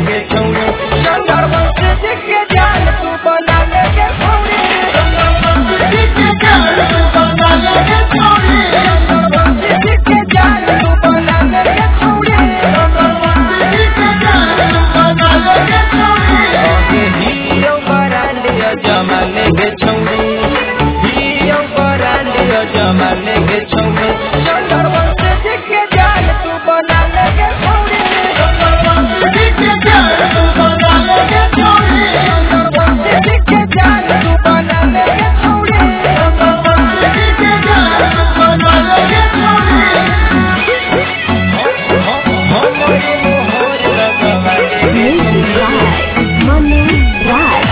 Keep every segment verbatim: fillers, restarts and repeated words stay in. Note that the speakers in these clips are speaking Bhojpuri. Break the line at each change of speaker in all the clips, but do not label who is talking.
के छौड़ी चंद्रवंशी जी के जान तू बना ले के छौड़ी चंद्रवंशी जी के जान तू बना ले के छौड़ी चंद्रवंशी जी के जान तू बना ले के छौड़ी चंद्रवंशी जी के जान तू बना ले के छौड़ी आगे हीरो बना लिया जमाने के छौड़ी हीरो बना लिया जमाने के छौड़ी चंद्रवंशी जी के जान तू बना ले के छौड़ी चंद्रवंशी जी के जान तू बना ले के छौड़ी चंद्रवंशी जी के जान तू बना ले के छौड़ी चंद्रवंशी जी के जान तू बना ले के छौड़ी हो हो मोरे मोहर लगवा ले
Music Live, Manu Raj.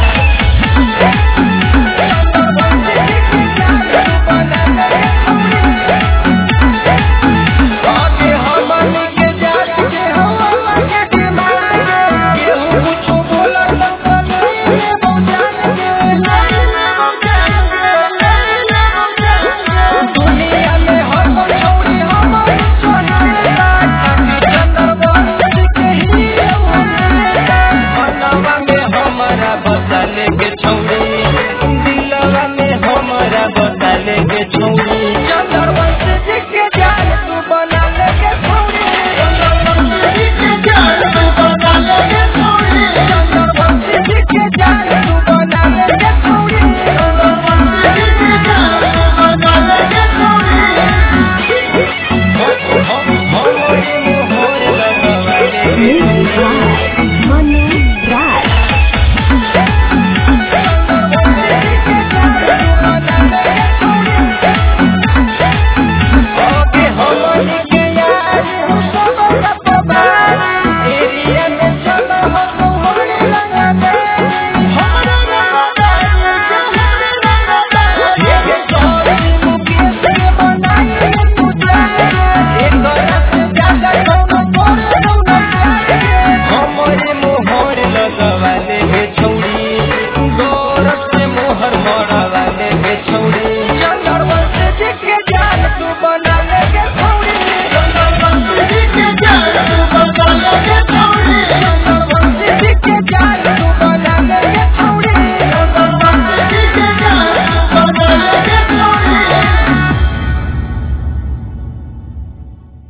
Chandravanshi जी के जान तू बना ले के छौड़ी आगे हमन के जात के हवा के दिमाग केहू कुछो बोलत त नहीं ले जान के नहीं ले जान के नहीं ले जान के दुनिया में हर कोई छौड़ी हमर सोनाला चंद्रवंशी के ही मनवा में हमारा बसाले के छौड़ी दिलवा में हमारा बसाले के छौड़ी चंद्रवंशी जी के जान तू बना ले के छौड़ी चंद्रवंशी जी के जान तू बना ले के छौड़ी चंद्रवंशी जी के जान तू बना ले के छौड़ी चंद्रवंशी जी के जान तू बना ले के छौड़ी हो हो हो मोरे मोहर लगवा ले
Music Live,